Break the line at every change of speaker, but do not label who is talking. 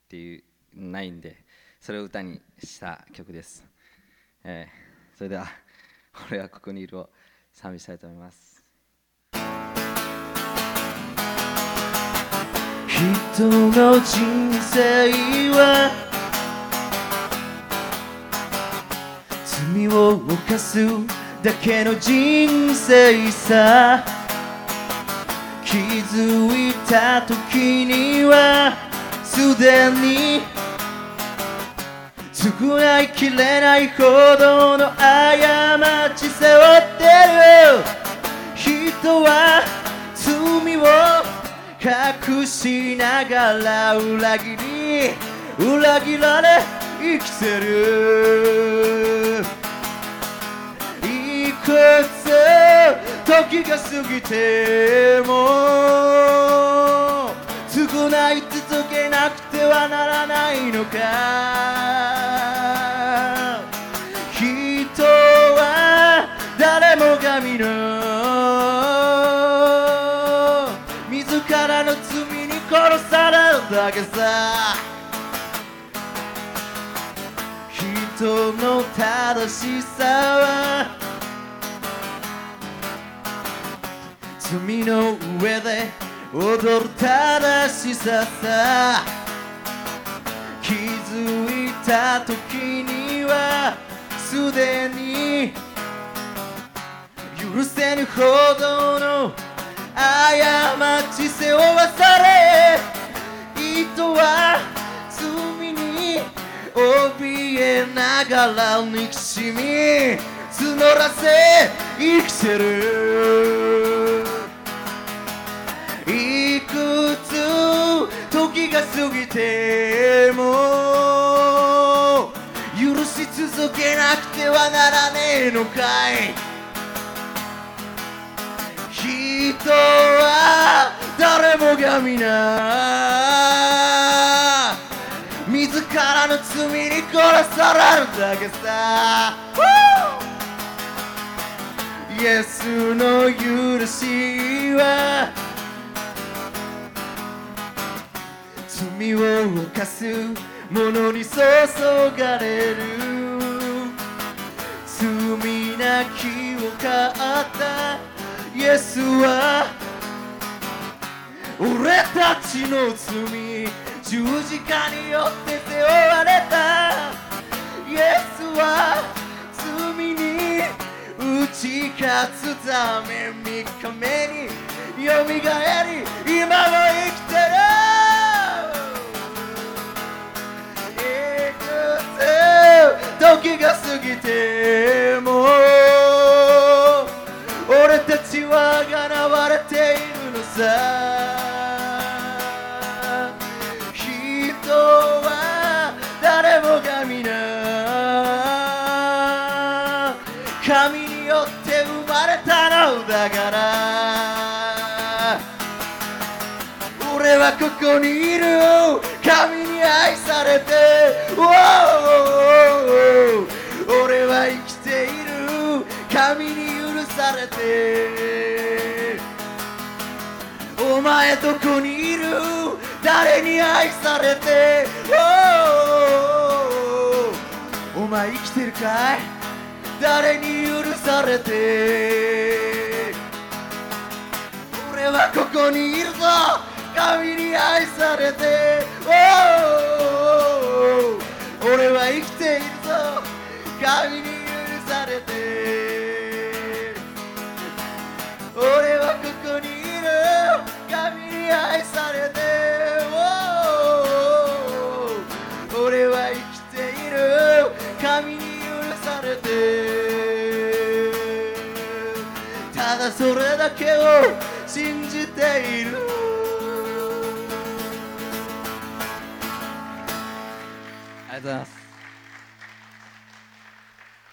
っていうないんで、それを歌にした曲です。それでは「俺はここにいる」を賛美したいと思います。
人の人生は罪を犯すだけの人生さ。気づいた時にはすでに償いきれないほどの過ち背負ってる。人は罪を隠しながら裏切られ生きてる。いくつ時が過ぎても償い続けなくてはならないのか。人は誰もが皆自らの罪に殺されるだけさ。人の正しさは罪の上で踊る正しささ。気づいた時にはすでに許せぬほどの過ち背負わされ、人は罪に怯えながら憎しみ募らせ生きてる。いくつ時が過ぎても許し続けなくてはならねえのかい。人は誰もが皆自らの罪に殺されるだけさ。イエスの許しは罪を犯す者に注がれる。罪なきを買ったイエスは俺たちの罪十字架によって背負われた。イエスは罪に打ち勝つため3日目によみがえり今も生きてる。いくつ時が過ぎても俺たちはがなわれているのさ。人は誰もが皆神によって生まれたのだから。俺はここにいる。神に愛されて俺は生きている。神に許されて。お前どこにいる。誰に愛されてお前生きてるかい。誰に許されて。俺はここにいるぞ。神に愛されて俺は生きているぞ。神に許されて。俺はここにいる。神に愛されて俺は生きている。神に許されて。ただそれだけを信じている。
ありがとうございます。